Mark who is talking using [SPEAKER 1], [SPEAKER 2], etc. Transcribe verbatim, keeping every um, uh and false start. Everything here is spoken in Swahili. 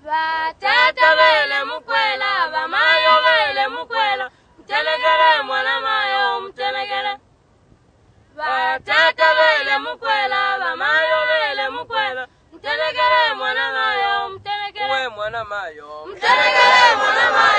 [SPEAKER 1] Batata bele mukwela, bamayo bele mukwela, mtelegele mwana mayo mtelegele. Batata bele mukwela, bamayo bele mukwela, mtelegele mwana mayo mtelegele.
[SPEAKER 2] Uwe mwana mayo
[SPEAKER 1] mtelegele mwana mayo.